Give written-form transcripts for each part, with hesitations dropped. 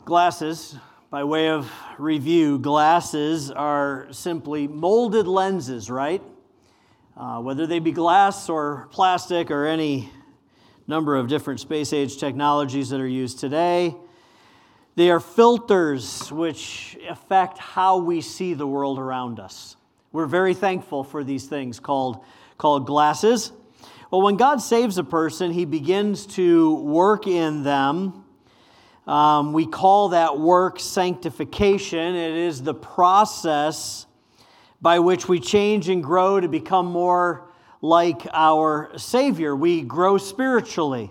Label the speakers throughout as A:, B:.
A: Glasses, by way of review, glasses are simply molded lenses, right? Whether they be glass or plastic or any number of different space-age technologies that are used today, they are filters which affect how we see the world around us. We're very thankful for these things called glasses. Well, when God saves a person, He begins to work in them. We call that work sanctification. It is the process by which we change and grow to become more like our Savior. We grow spiritually.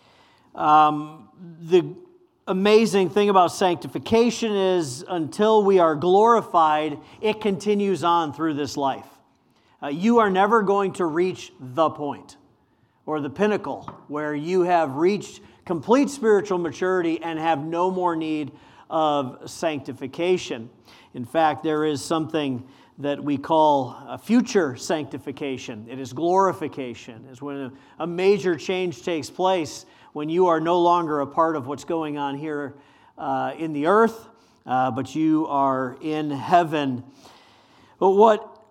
A: The amazing thing about sanctification is until we are glorified, it continues on through this life. You are never going to reach the point or the pinnacle where you have reached complete spiritual maturity and have no more need of sanctification. In fact, there is something that we call a future sanctification. It is glorification. It's when a major change takes place, when you are no longer a part of what's going on here in the earth, but you are in heaven. But what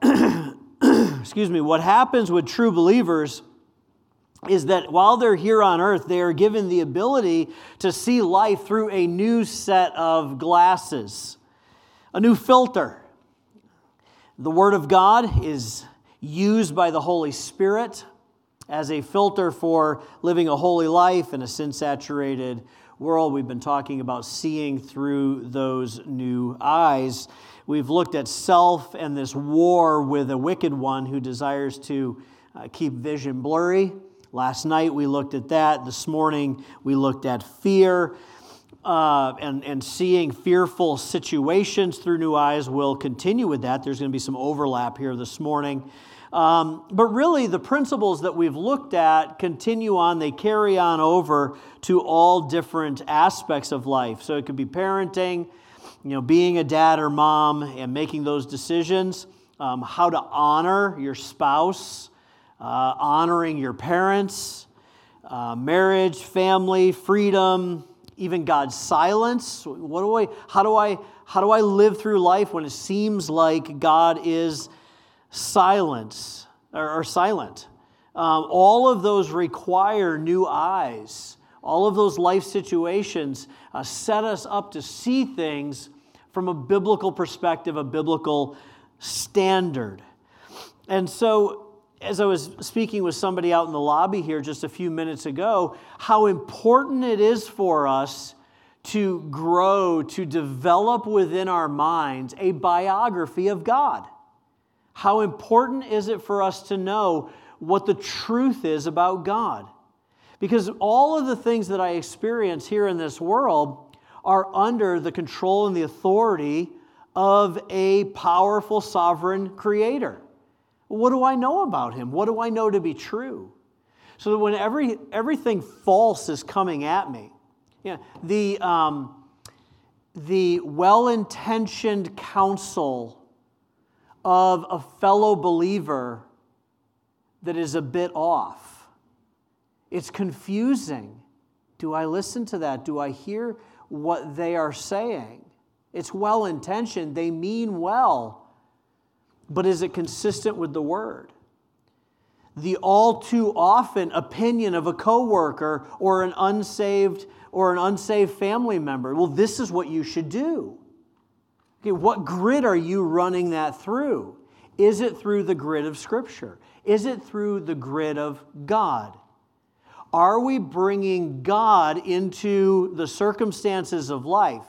A: happens with true believers is that while they're here on earth, they are given the ability to see life through a new set of glasses, a new filter. The Word of God is used by the Holy Spirit as a filter for living a holy life in a sin-saturated world. We've been talking about seeing through those new eyes. We've looked at self and this war with a wicked one who desires to keep vision blurry. Last night we looked at that. This morning we looked at fear and seeing fearful situations through new eyes. We'll continue with that. There's going to be some overlap here this morning. But really the principles that we've looked at continue on. They carry on over to all different aspects of life. So it could be parenting, being a dad or mom and making those decisions, how to honor your spouse, honoring your parents, marriage, family, freedom, even God's silence. How do I live through life when it seems like God is silent? All of those require new eyes. All of those life situations set us up to see things from a biblical perspective, a biblical standard. And so, as I was speaking with somebody out in the lobby here just a few minutes ago, how important it is for us to grow, to develop within our minds a biography of God. How important is it for us to know what the truth is about God? Because all of the things that I experience here in this world are under the control and the authority of a powerful sovereign creator. What do I know about Him? What do I know to be true? So that when everything false is coming at me, the well-intentioned counsel of a fellow believer that is a bit off, it's confusing. Do I listen to that? Do I hear what they are saying? It's well-intentioned. They mean well. But is it consistent with the Word? The all too often opinion of a coworker or an unsaved family member. Well, this is what you should do. Okay, what grid are you running that through? Is it through the grid of Scripture? Is it through the grid of God? Are we bringing God into the circumstances of life?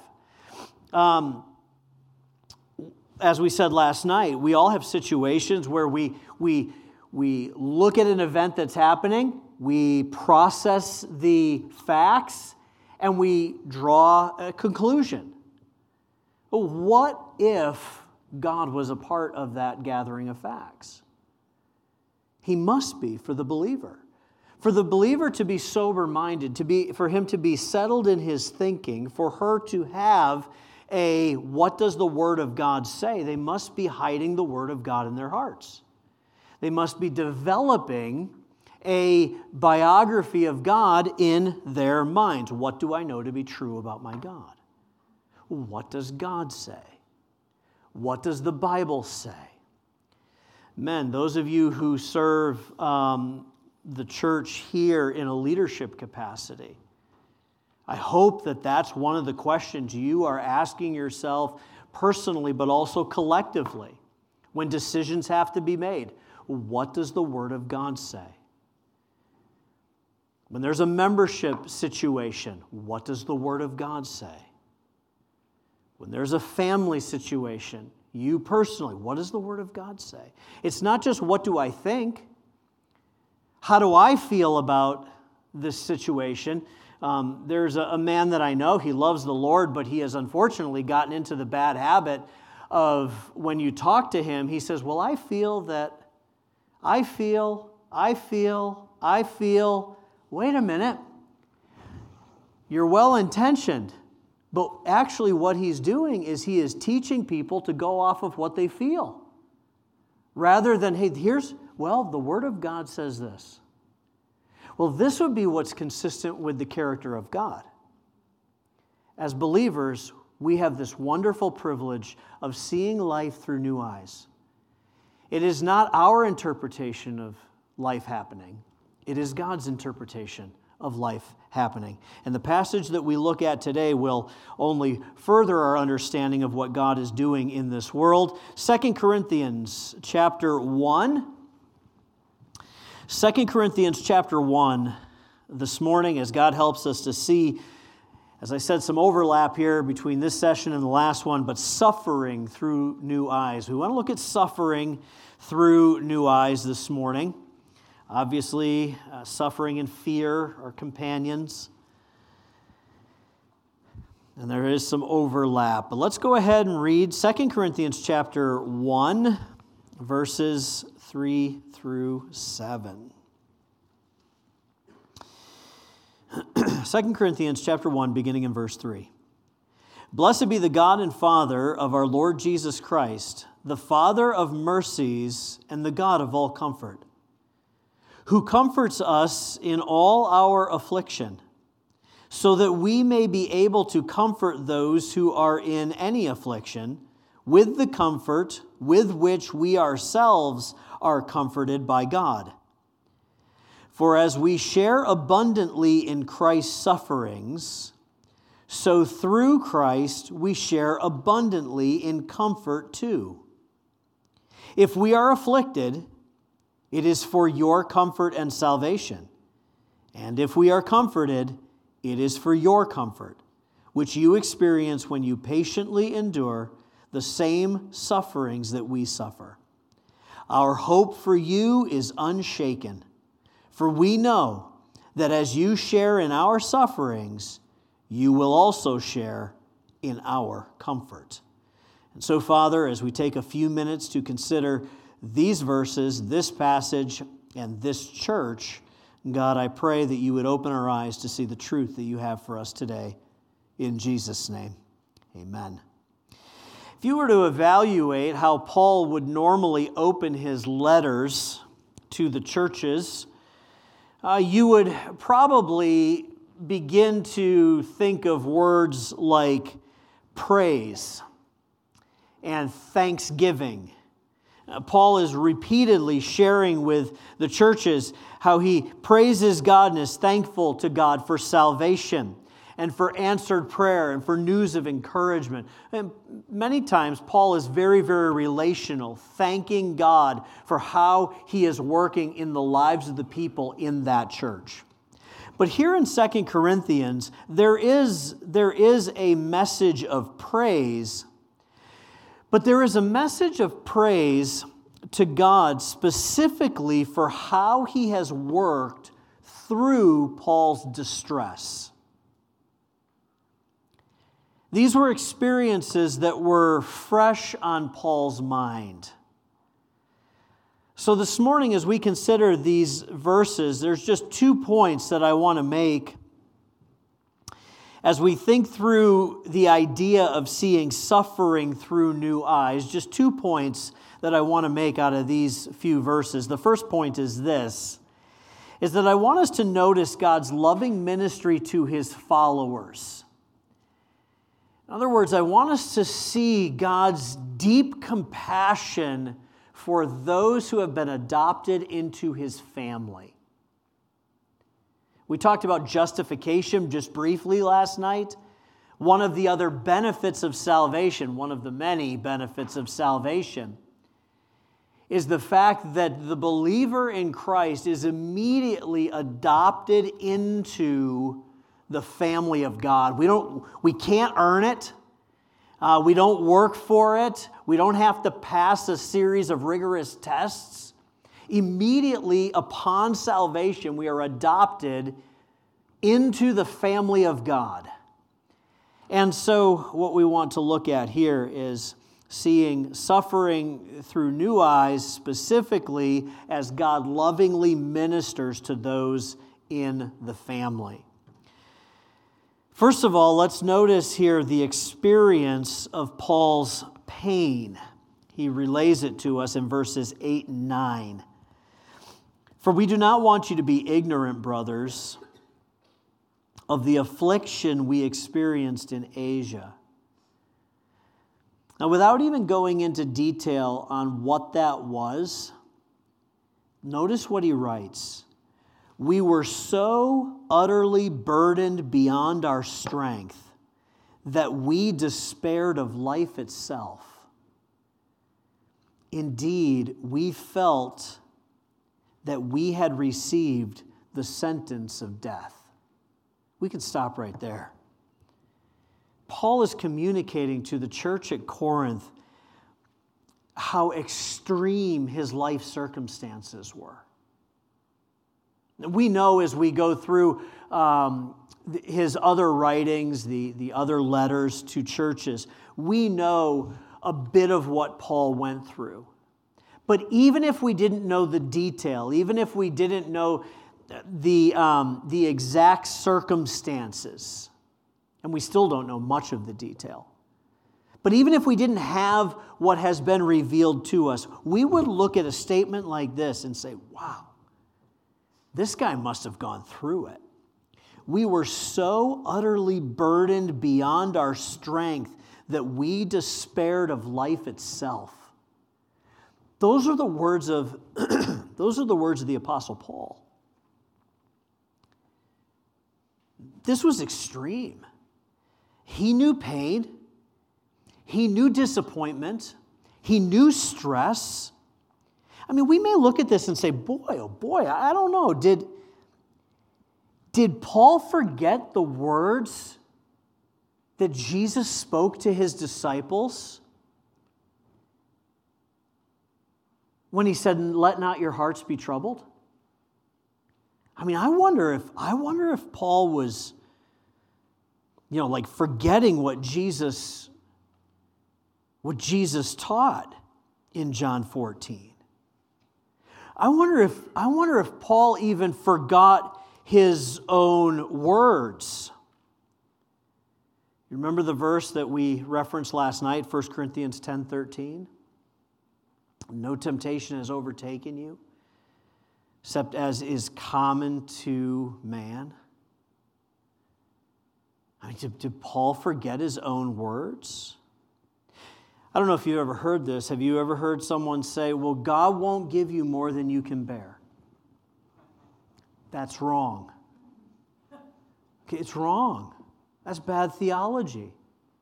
A: As we said last night, we all have situations where we look at an event that's happening, we process the facts, and we draw a conclusion. But what if God was a part of that gathering of facts? He must be for the believer. For the believer to be sober-minded, for him to be settled in his thinking, for her to have what does the Word of God say? They must be hiding the Word of God in their hearts. They must be developing a biography of God in their minds. What do I know to be true about my God? what does God say? What does the Bible say? Men, those of you who serve the church here in a leadership capacity, I hope that that's one of the questions you are asking yourself personally, but also collectively, when decisions have to be made. What does the Word of God say? When there's a membership situation, what does the Word of God say? When there's a family situation, you personally, what does the Word of God say? It's not just what do I think? How do I feel about this situation? There's a man that I know, he loves the Lord, but he has unfortunately gotten into the bad habit of when you talk to him, he says, well, I feel. Wait a minute. You're well-intentioned, but actually what he's doing is he is teaching people to go off of what they feel. Rather than, hey, the Word of God says this. Well, this would be what's consistent with the character of God. As believers, we have this wonderful privilege of seeing life through new eyes. It is not our interpretation of life happening. It is God's interpretation of life happening. And the passage that we look at today will only further our understanding of what God is doing in this world. 2 Corinthians chapter 1. 2 Corinthians chapter 1 this morning, as God helps us to see, as I said, some overlap here between this session and the last one, but suffering through new eyes. We want to look at suffering through new eyes this morning. Obviously, suffering and fear are companions. And there is some overlap. But let's go ahead and read 2 Corinthians chapter 1, verses 3 through 7. 2 Corinthians chapter 1, beginning in verse 3. Blessed be the God and Father of our Lord Jesus Christ, the Father of mercies and the God of all comfort, who comforts us in all our affliction, so that we may be able to comfort those who are in any affliction with the comfort with which we ourselves are comforted by God. For as we share abundantly in Christ's sufferings, so through Christ we share abundantly in comfort too. If we are afflicted, it is for your comfort and salvation. And if we are comforted, it is for your comfort, which you experience when you patiently endure the same sufferings that we suffer. Our hope for you is unshaken, for we know that as you share in our sufferings, you will also share in our comfort. And so, Father, as we take a few minutes to consider these verses, this passage, and this church, God, I pray that you would open our eyes to see the truth that you have for us today. In Jesus' name, amen. If you were to evaluate how Paul would normally open his letters to the churches, you would probably begin to think of words like praise and thanksgiving. Paul is repeatedly sharing with the churches how he praises God and is thankful to God for salvation and for answered prayer and for news of encouragement. And many times Paul is very, very relational, thanking God for how he is working in the lives of the people in that church. But here in 2 Corinthians, there is a message of praise, but there is a message of praise to God specifically for how he has worked through Paul's distress. These were experiences that were fresh on Paul's mind. So this morning, as we consider these verses, there's just 2 points that I want to make as we think through the idea of seeing suffering through new eyes. Just 2 points that I want to make out of these few verses. The first point is this, is that I want us to notice God's loving ministry to his followers. In other words, I want us to see God's deep compassion for those who have been adopted into his family. We talked about justification just briefly last night. One of the other benefits of salvation, one of the many benefits of salvation, is the fact that the believer in Christ is immediately adopted into the family of God. We can't earn it. We don't work for it. We don't have to pass a series of rigorous tests. Immediately upon salvation, we are adopted into the family of God. And so what we want to look at here is seeing suffering through new eyes, specifically as God lovingly ministers to those in the family. First of all, let's notice here the experience of Paul's pain. He relays it to us in verses 8 and 9. For we do not want you to be ignorant, brothers, of the affliction we experienced in Asia. Now, without even going into detail on what that was, notice what he writes. We were so utterly burdened beyond our strength that we despaired of life itself. Indeed, we felt that we had received the sentence of death. We could stop right there. Paul is communicating to the church at Corinth how extreme his life circumstances were. We know as we go through his other writings, the other letters to churches, we know a bit of what Paul went through. But even if we didn't know the detail, even if we didn't know the exact circumstances, and we still don't know much of the detail, but even if we didn't have what has been revealed to us, we would look at a statement like this and say, wow, this guy must have gone through it. We were so utterly burdened beyond our strength that we despaired of life itself. Those are the words of the Apostle Paul. This was extreme. He knew pain. He knew disappointment. He knew stress. I mean, we may look at this and say, boy, oh boy, I don't know. Did Paul forget the words that Jesus spoke to his disciples when he said, let not your hearts be troubled? I mean, I wonder if Paul was, like forgetting what Jesus taught in John 14. I wonder if Paul even forgot his own words. You remember the verse that we referenced last night, 1 Corinthians 10:13? No temptation has overtaken you, except as is common to man. I mean, did Paul forget his own words? I don't know if you've ever heard this. Have you ever heard someone say, well, God won't give you more than you can bear? That's wrong. Okay, it's wrong. That's bad theology.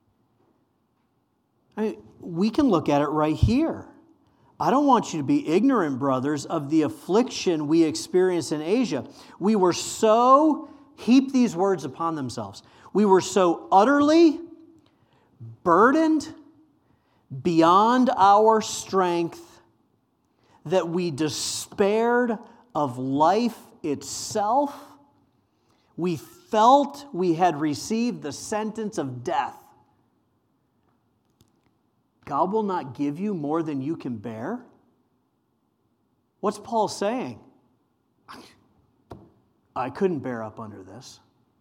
A: I mean, we can look at it right here. I don't want you to be ignorant, brothers, of the affliction we experienced in Asia. We were so, heap these words upon themselves. We were so utterly burdened beyond our strength that we despaired of life itself. We felt we had received the sentence of death. God will not give you more than you can bear? What's Paul saying? I couldn't bear up under this.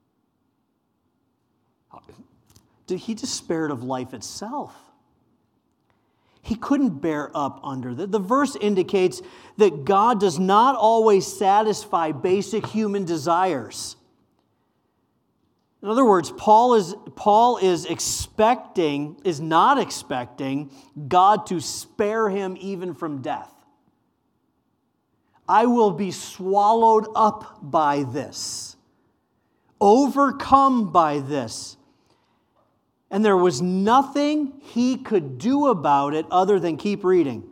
A: He despaired of life itself. He couldn't bear up under that. The verse indicates that God does not always satisfy basic human desires. In other words, Paul is not expecting God to spare him even from death. I will be swallowed up by this, overcome by this. And there was nothing he could do about it other than keep reading.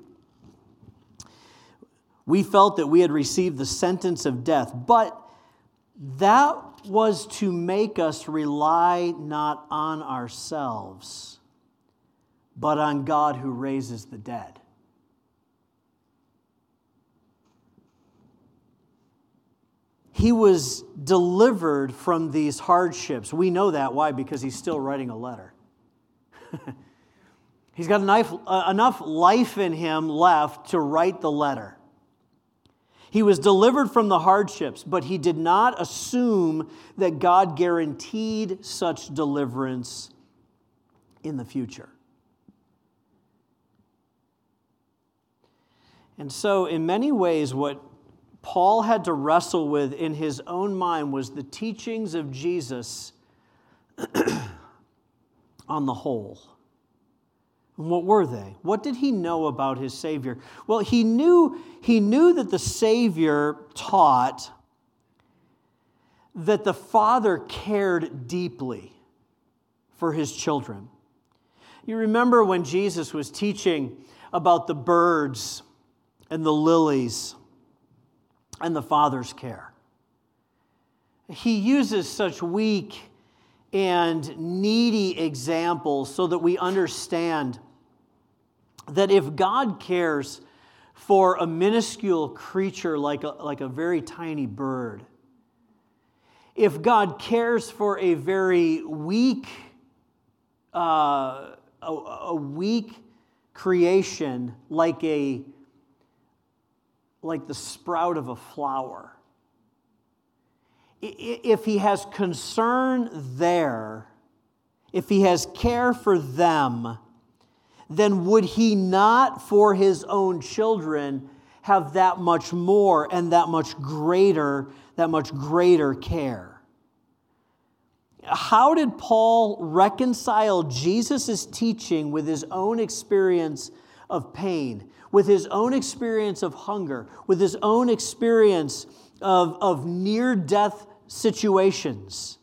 A: We felt that we had received the sentence of death, but that was to make us rely not on ourselves, but on God who raises the dead. He was delivered from these hardships. We know that. Why? Because he's still writing a letter. He's got enough life in him left to write the letter. He was delivered from the hardships, but he did not assume that God guaranteed such deliverance in the future. And so, in many ways, what Paul had to wrestle with in his own mind was the teachings of Jesus on the whole. And what were they? What did he know about his Savior? Well, he knew that the Savior taught that the Father cared deeply for his children. You remember when Jesus was teaching about the birds and the lilies and the Father's care. He uses such weak and needy examples so that we understand that if God cares for a minuscule creature like a very tiny bird, if God cares for a very weak weak creation like the sprout of a flower, if he has concern there, if he has care for them, then would he not for his own children have that much more and that much greater care? How did Paul reconcile Jesus' teaching with his own experience of pain, with his own experience of hunger, with his own experience of near-death situations?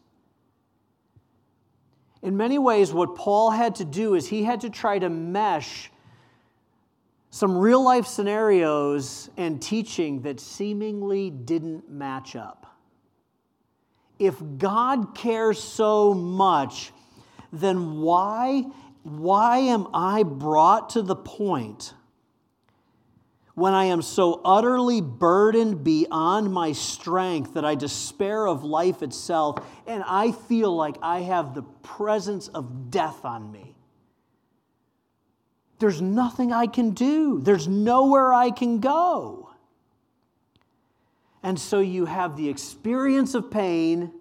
A: In many ways, what Paul had to do is he had to try to mesh some real-life scenarios and teaching that seemingly didn't match up. If God cares so much, then why am I brought to the point when I am so utterly burdened beyond my strength that I despair of life itself and I feel like I have the presence of death on me? There's nothing I can do. There's nowhere I can go. And so you have the experience of pain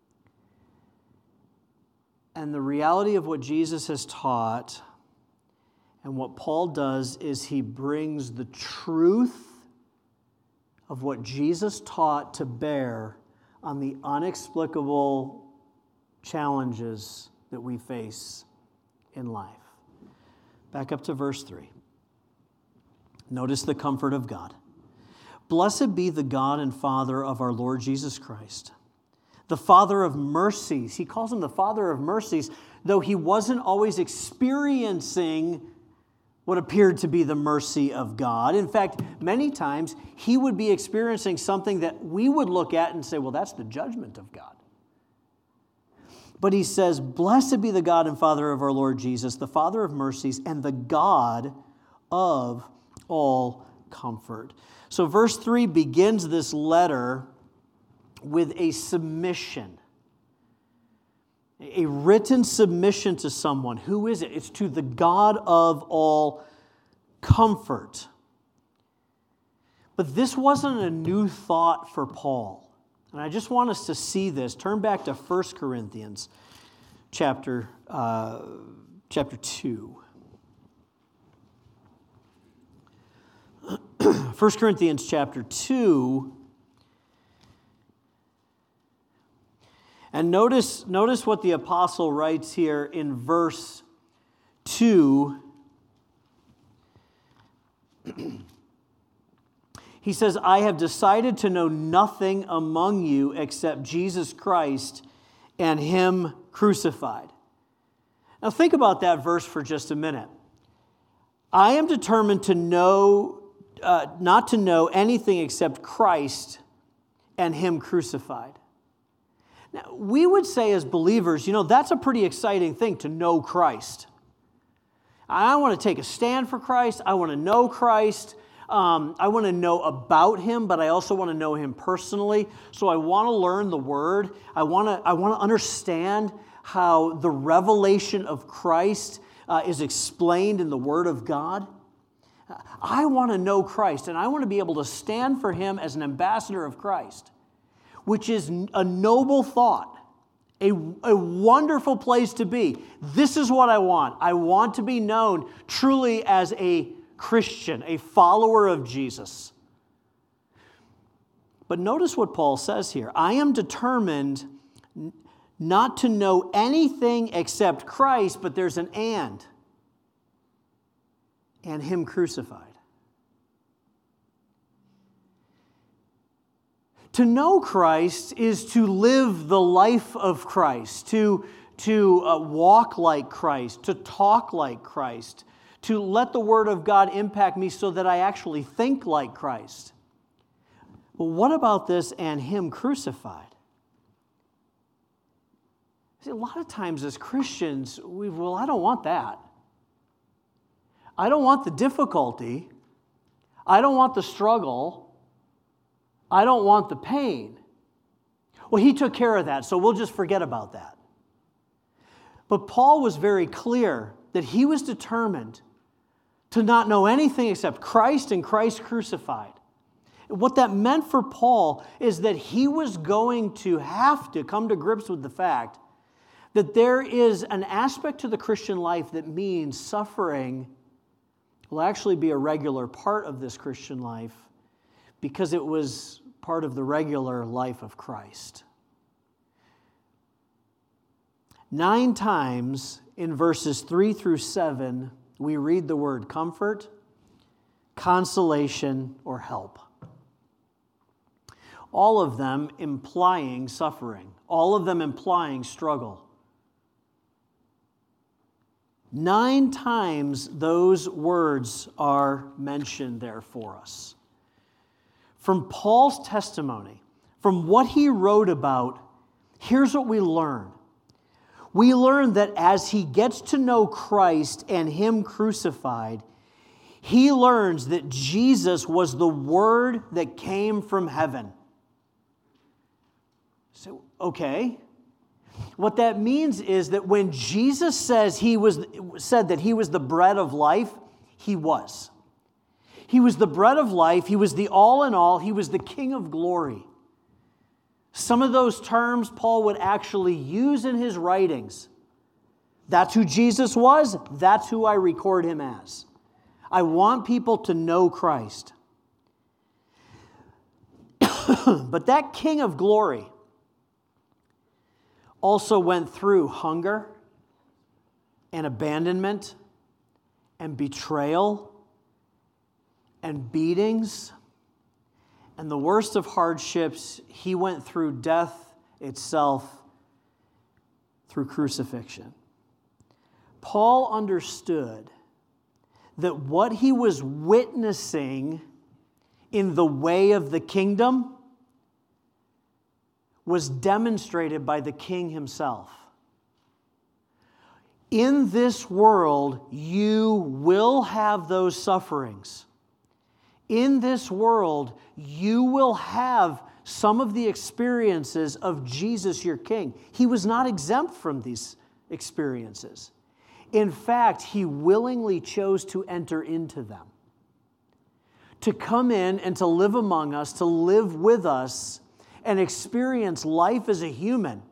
A: and the reality of what Jesus has taught. And what Paul does is he brings the truth of what Jesus taught to bear on the inexplicable challenges that we face in life. Back up to verse 3. Notice the comfort of God. Blessed be the God and Father of our Lord Jesus Christ, the Father of mercies. He calls him the Father of mercies, though he wasn't always experiencing what appeared to be the mercy of God. In fact, many times he would be experiencing something that we would look at and say, well, that's the judgment of God. But he says, blessed be the God and Father of our Lord Jesus, the Father of mercies and the God of all comfort. So verse 3 begins this letter with a submission. A written submission to someone. Who is it? It's to the God of all comfort. But this wasn't a new thought for Paul. And I just want us to see this. Turn back to 1 Corinthians chapter 2. 1 Corinthians chapter 2. And notice what the apostle writes here in verse 2. He says, I have decided to know nothing among you except Jesus Christ and Him crucified. Now think about that verse for just a minute. I am determined to know, not to know anything except Christ and Him crucified. Now, we would say as believers, that's a pretty exciting thing to know Christ. I want to take a stand for Christ. I want to know Christ. I want to know about Him, but I also want to know Him personally. So I want to learn the Word. I want to understand how the revelation of Christ is explained in the Word of God. I want to know Christ, and I want to be able to stand for Him as an ambassador of Christ, which is a noble thought, a wonderful place to be. This is what I want. I want to be known truly as a Christian, a follower of Jesus. But notice what Paul says here. I am determined not to know anything except Christ, but there's an and Him crucified. To know Christ is to live the life of Christ, to walk like Christ, to talk like Christ, to let the Word of God impact me so that I actually think like Christ. Well, what about this and Him crucified? See, a lot of times as Christians, I don't want that. I don't want the difficulty. I don't want the struggle. I don't want the pain. Well, He took care of that, so we'll just forget about that. But Paul was very clear that he was determined to not know anything except Christ and Christ crucified. What that meant for Paul is that he was going to have to come to grips with the fact that there is an aspect to the Christian life that means suffering will actually be a regular part of this Christian life because it was part of the regular life of Christ. 9 times in verses 3 through 7, we read the word comfort, consolation, or help. All of them implying suffering. All of them implying struggle. 9 times those words are mentioned there for us. From Paul's testimony, from what he wrote about, here's what we learn. We learn that as he gets to know Christ and Him crucified, he learns that Jesus was the Word that came from heaven. So, okay. What that means is that when Jesus said that He was the bread of life, He was. He was the bread of life. He was the all in all. He was the King of glory. Some of those terms Paul would actually use in his writings. That's who Jesus was. That's who I record Him as. I want people to know Christ. But that King of glory also went through hunger and abandonment and betrayal and beatings. And the worst of hardships, He went through death itself through crucifixion. Paul understood that what he was witnessing in the way of the kingdom was demonstrated by the King Himself. In this world, you will have those sufferings. In this world, you will have some of the experiences of Jesus, your King. He was not exempt from these experiences. In fact, He willingly chose to enter into them, to come in and to live among us, to live with us, and experience life as a human.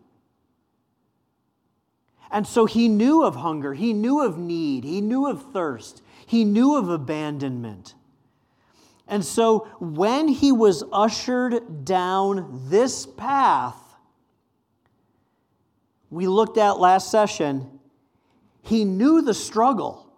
A: And so He knew of hunger, He knew of need, He knew of thirst, He knew of abandonment. And so when He was ushered down this path, we looked at last session, he knew the struggle,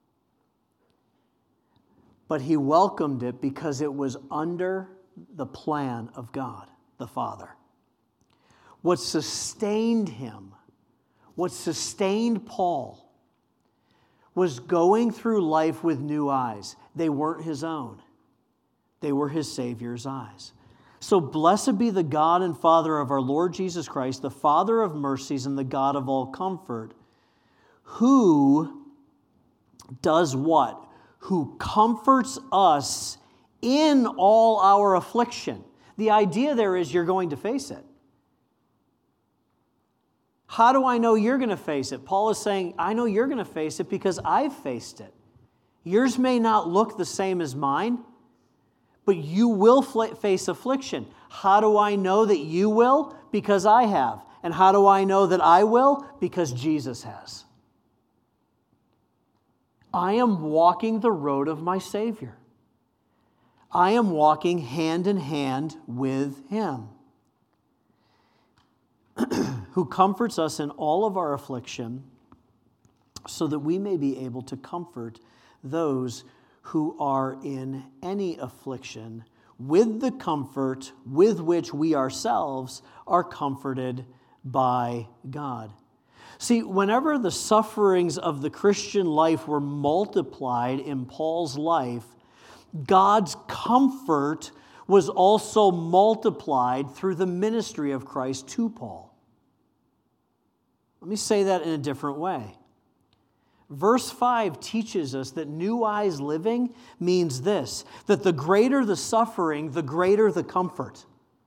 A: but he welcomed it because it was under the plan of God, the Father. What sustained him, what sustained Paul, was going through life with new eyes. They weren't his own. They were his Savior's eyes. So blessed be the God and Father of our Lord Jesus Christ, the Father of mercies and the God of all comfort, who does what? Who comforts us in all our affliction. The idea there is you're going to face it. How do I know you're going to face it? Paul is saying, I know you're going to face it because I've faced it. Yours may not look the same as mine, but you will face affliction. How do I know that you will? Because I have. And how do I know that I will? Because Jesus has. I am walking the road of my Savior. I am walking hand in hand with Him, who comforts us in all of our affliction, so that we may be able to comfort those who are in any affliction with the comfort with which we ourselves are comforted by God. See, whenever the sufferings of the Christian life were multiplied in Paul's life, God's comfort was also multiplied through the ministry of Christ to Paul. Let me say that in a different way. Verse 5 teaches us that new eyes living means this, that the greater the suffering, the greater the comfort.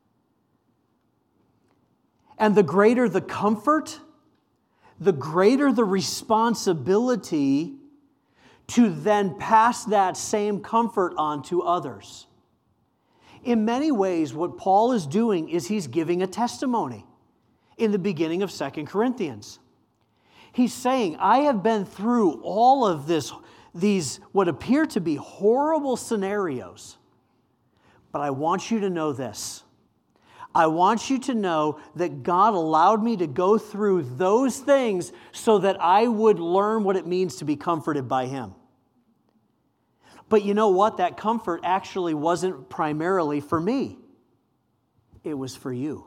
A: And the greater the comfort, the greater the responsibility to then pass that same comfort on to others. In many ways, what Paul is doing is he's giving a testimony in the beginning of 2 Corinthians. He's saying, I have been through all of these what appear to be horrible scenarios, but I want you to know this. I want you to know that God allowed me to go through those things so that I would learn what it means to be comforted by Him. But you know what? That comfort actually wasn't primarily for me. It was for you.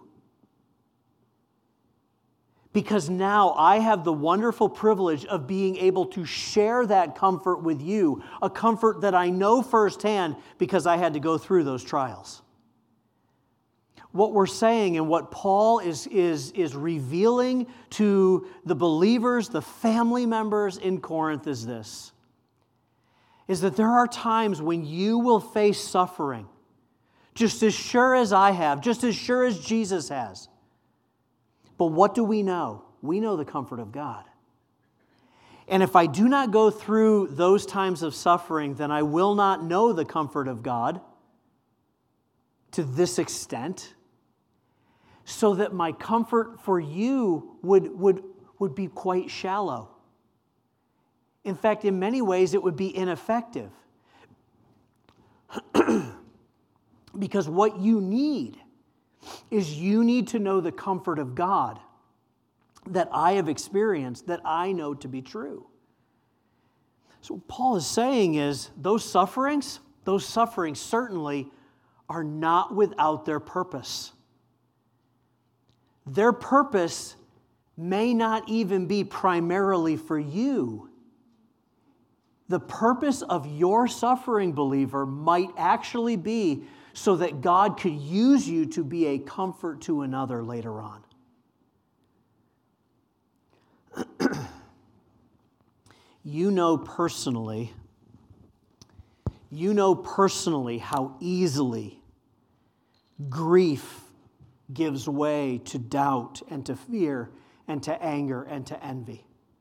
A: Because now I have the wonderful privilege of being able to share that comfort with you, a comfort that I know firsthand because I had to go through those trials. What we're saying and what Paul is revealing to the believers, the family members in Corinth is this, is that there are times when you will face suffering, just as sure as I have, just as sure as Jesus has. But what do we know? We know the comfort of God. And if I do not go through those times of suffering, then I will not know the comfort of God to this extent, so that my comfort for you would be quite shallow. In fact, in many ways, it would be ineffective. Because what you need is you need to know the comfort of God that I have experienced, that I know to be true. So what Paul is saying is those sufferings certainly are not without their purpose. Their purpose may not even be primarily for you. The purpose of your suffering, believer, might actually be so that God could use you to be a comfort to another later on. You know personally how easily grief gives way to doubt and to fear and to anger and to envy.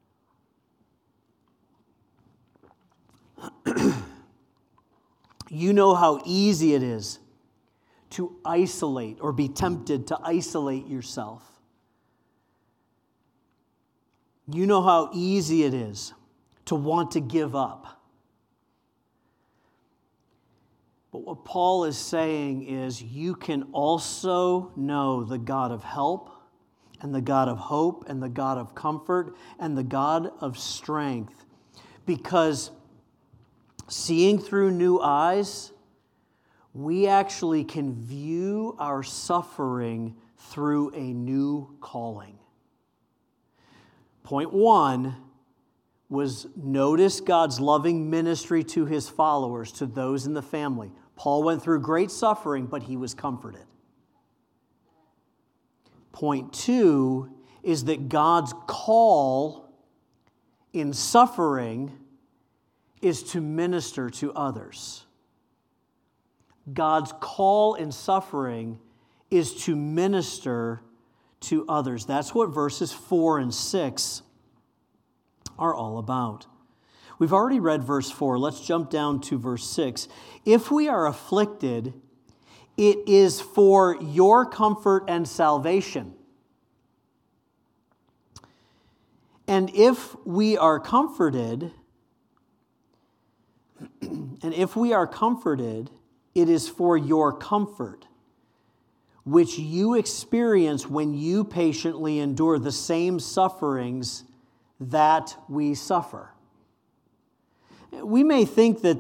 A: You know how easy it is to isolate or be tempted to isolate yourself. You know how easy it is to want to give up. But what Paul is saying is you can also know the God of help and the God of hope and the God of comfort and the God of strength. Because seeing through new eyes, we actually can view our suffering through a new calling. Point 1 was notice God's loving ministry to his followers, to those in the family. Paul went through great suffering, but he was comforted. Point 2 is that God's call in suffering is to minister to others. God's call in suffering is to minister to others. That's what verses 4 and 6 are all about. We've already read verse 4. Let's jump down to verse 6. If we are afflicted, it is for your comfort and salvation. And if we are comforted, it is for your comfort, which you experience when you patiently endure the same sufferings that we suffer. We may think that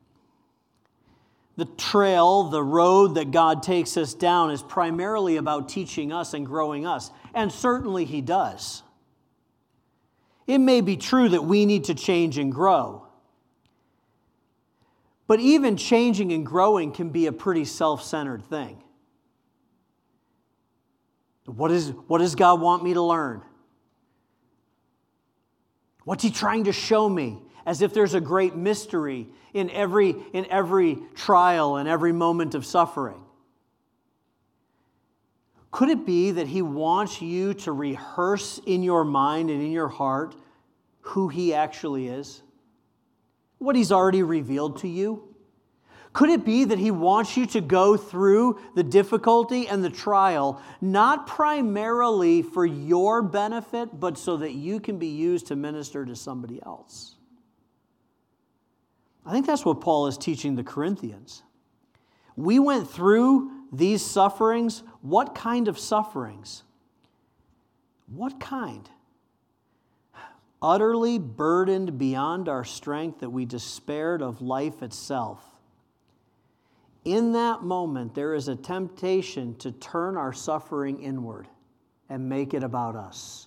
A: the trail, the road that God takes us down is primarily about teaching us and growing us, and certainly he does. It may be true that we need to change and grow. But even changing and growing can be a pretty self-centered thing. What does God want me to learn? What's he trying to show me? As if there's a great mystery in every trial and every moment of suffering. Could it be that he wants you to rehearse in your mind and in your heart who he actually is? What he's already revealed to you? Could it be that he wants you to go through the difficulty and the trial, not primarily for your benefit, but so that you can be used to minister to somebody else? I think that's what Paul is teaching the Corinthians. We went through these sufferings. What kind of sufferings? What kind? Utterly burdened beyond our strength that we despaired of life itself. In that moment, there is a temptation to turn our suffering inward and make it about us.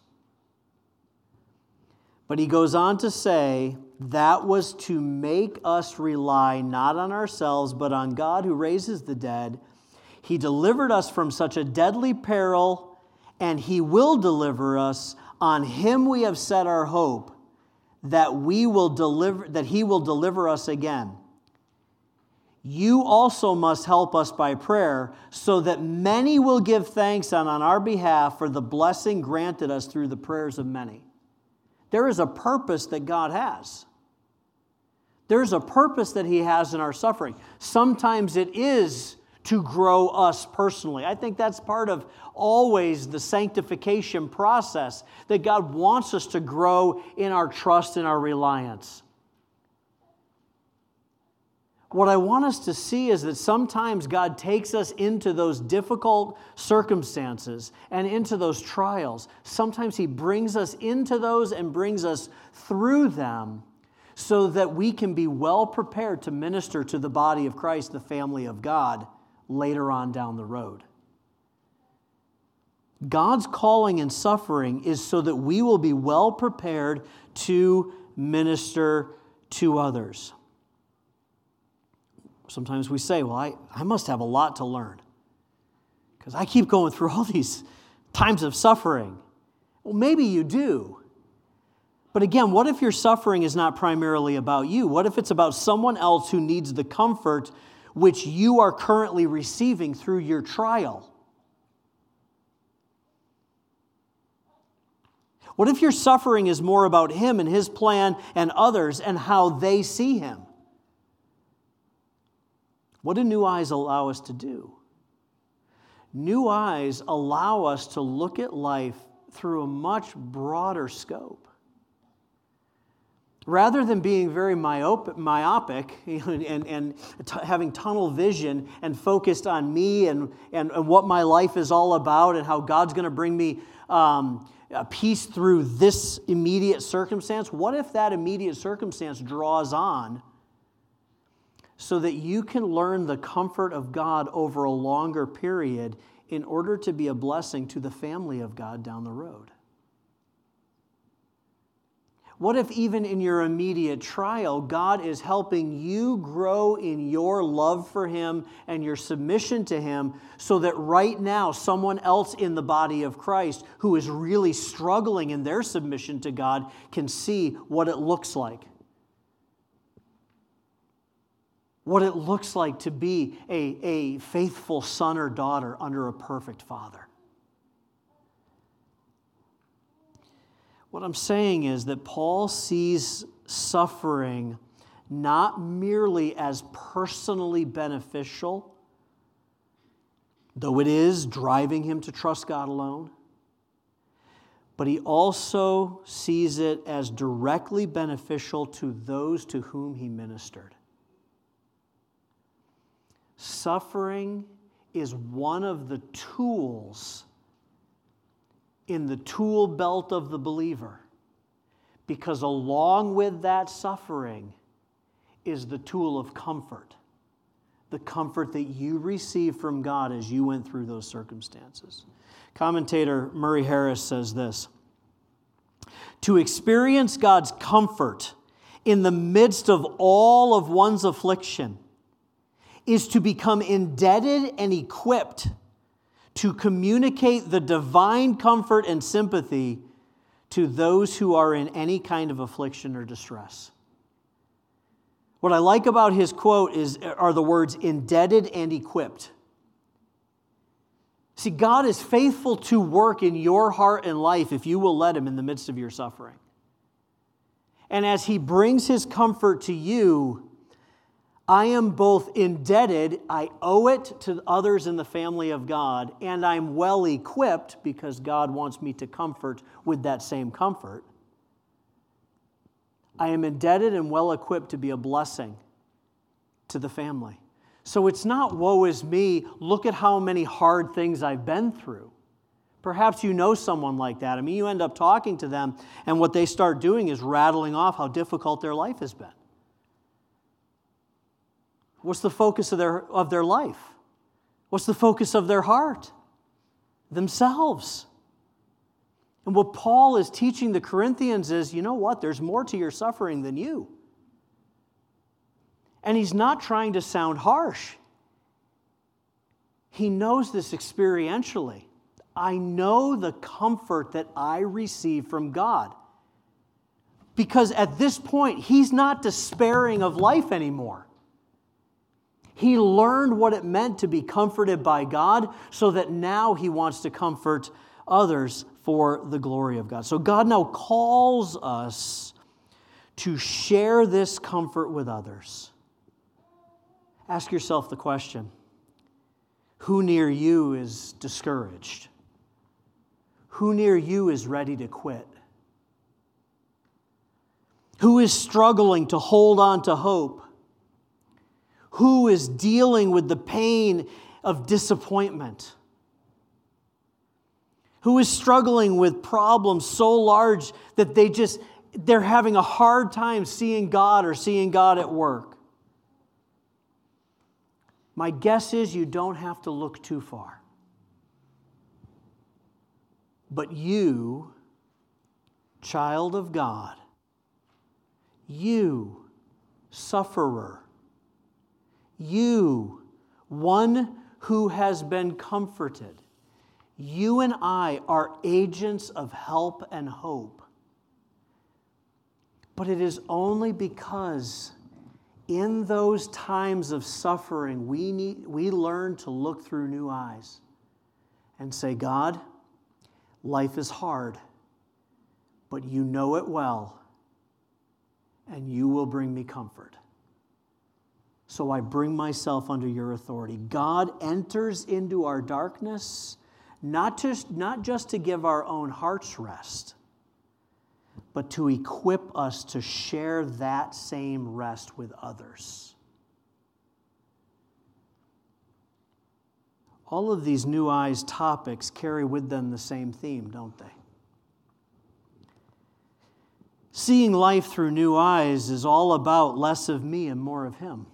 A: But he goes on to say, that was to make us rely not on ourselves, but on God who raises the dead. He delivered us from such a deadly peril, and he will deliver us. On him we have set our hope, that he will deliver us again. You also must help us by prayer, so that many will give thanks on our behalf for the blessing granted us through the prayers of many. There is a purpose that God has. There's a purpose that he has in our suffering. Sometimes it is to grow us personally. I think that's part of always the sanctification process, that God wants us to grow in our trust and our reliance. What I want us to see is that sometimes God takes us into those difficult circumstances and into those trials. Sometimes he brings us into those and brings us through them so that we can be well prepared to minister to the body of Christ, the family of God, later on down the road. God's calling and suffering is so that we will be well prepared to minister to others. Sometimes we say, well, I must have a lot to learn because I keep going through all these times of suffering. Well, maybe you do. But again, what if your suffering is not primarily about you? What if it's about someone else who needs the comfort which you are currently receiving through your trial? What if your suffering is more about him and his plan and others and how they see him? What do new eyes allow us to do? New eyes allow us to look at life through a much broader scope. Rather than being very myopic and having tunnel vision and focused on me and what my life is all about and how God's going to bring me peace through this immediate circumstance, what if that immediate circumstance draws on so that you can learn the comfort of God over a longer period in order to be a blessing to the family of God down the road? What if even in your immediate trial, God is helping you grow in your love for Him and your submission to Him so that right now someone else in the body of Christ who is really struggling in their submission to God can see what it looks like? What it looks like to be a faithful son or daughter under a perfect Father. What I'm saying is that Paul sees suffering not merely as personally beneficial, though it is driving him to trust God alone, but he also sees it as directly beneficial to those to whom he ministered. Suffering is one of the tools in the tool belt of the believer, because along with that suffering is the tool of comfort, the comfort that you receive from God as you went through those circumstances. Commentator Murray Harris says this: to experience God's comfort in the midst of all of one's affliction is to become indebted and equipped to communicate the divine comfort and sympathy to those who are in any kind of affliction or distress. What I like about his quote are the words indebted and equipped. See, God is faithful to work in your heart and life if you will let Him in the midst of your suffering. And as He brings His comfort to you, I am both indebted, I owe it to others in the family of God, and I'm well equipped because God wants me to comfort with that same comfort. I am indebted and well equipped to be a blessing to the family. So it's not woe is me, look at how many hard things I've been through. Perhaps you know someone like that. I mean, you end up talking to them, and what they start doing is rattling off how difficult their life has been. What's the focus of their life? What's the focus of their heart? Themselves. And what Paul is teaching the Corinthians is, you know what? There's more to your suffering than you. And he's not trying to sound harsh. He knows this experientially. I know the comfort that I receive from God. Because at this point, he's not despairing of life anymore. He learned what it meant to be comforted by God so that now he wants to comfort others for the glory of God. So God now calls us to share this comfort with others. Ask yourself the question, who near you is discouraged? Who near you is ready to quit? Who is struggling to hold on to hope? Who is dealing with the pain of disappointment? Who is struggling with problems so large that they're having a hard time seeing God or seeing God at work? My guess is you don't have to look too far. But you, child of God, you, sufferer, you, one who has been comforted, you and I are agents of help and hope. But it is only because in those times of suffering, we learn to look through new eyes and say, God, life is hard, but you know it well, and you will bring me comfort. So I bring myself under your authority. God enters into our darkness, not just to give our own hearts rest, but to equip us to share that same rest with others. All of these New Eyes topics carry with them the same theme, don't they? Seeing life through new eyes is all about less of me and more of Him.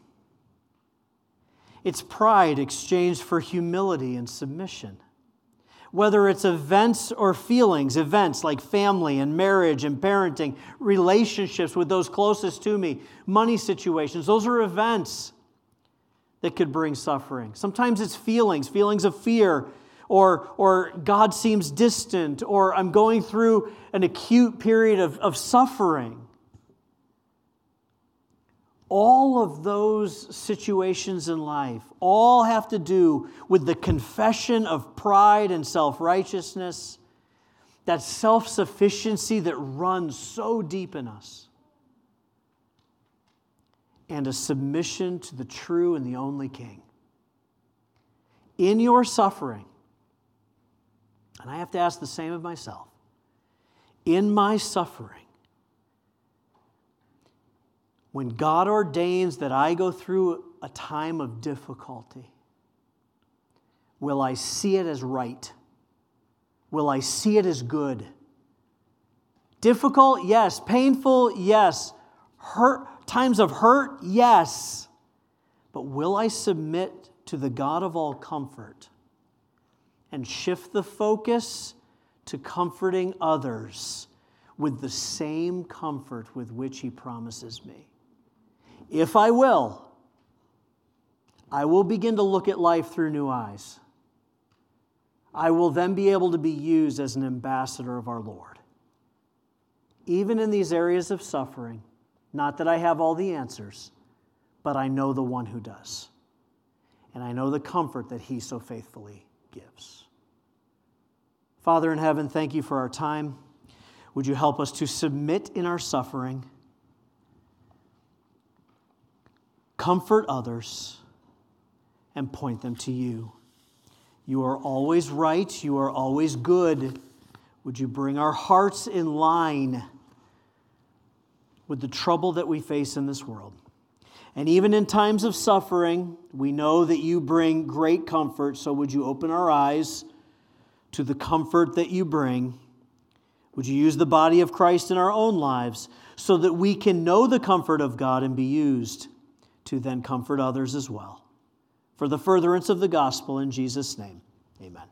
A: It's pride exchanged for humility and submission. Whether it's events or feelings, events like family and marriage and parenting, relationships with those closest to me, money situations, those are events that could bring suffering. Sometimes it's feelings of fear, or God seems distant, or I'm going through an acute period of suffering. All of those situations in life all have to do with the confession of pride and self-righteousness, that self-sufficiency that runs so deep in us, and a submission to the true and the only King. In your suffering, and I have to ask the same of myself, in my suffering, when God ordains that I go through a time of difficulty, will I see it as right? Will I see it as good? Difficult, yes. Painful, yes. Times of hurt, yes. But will I submit to the God of all comfort and shift the focus to comforting others with the same comfort with which He promises me? If I will begin to look at life through new eyes. I will then be able to be used as an ambassador of our Lord. Even in these areas of suffering, not that I have all the answers, but I know the one who does. And I know the comfort that He so faithfully gives. Father in heaven, thank You for our time. Would You help us to submit in our suffering, comfort others, and point them to You. You are always right. You are always good. Would You bring our hearts in line with the trouble that we face in this world? And even in times of suffering, we know that You bring great comfort, so would You open our eyes to the comfort that You bring? Would You use the body of Christ in our own lives so that we can know the comfort of God and be used to then comfort others as well? For the furtherance of the gospel, in Jesus' name, amen.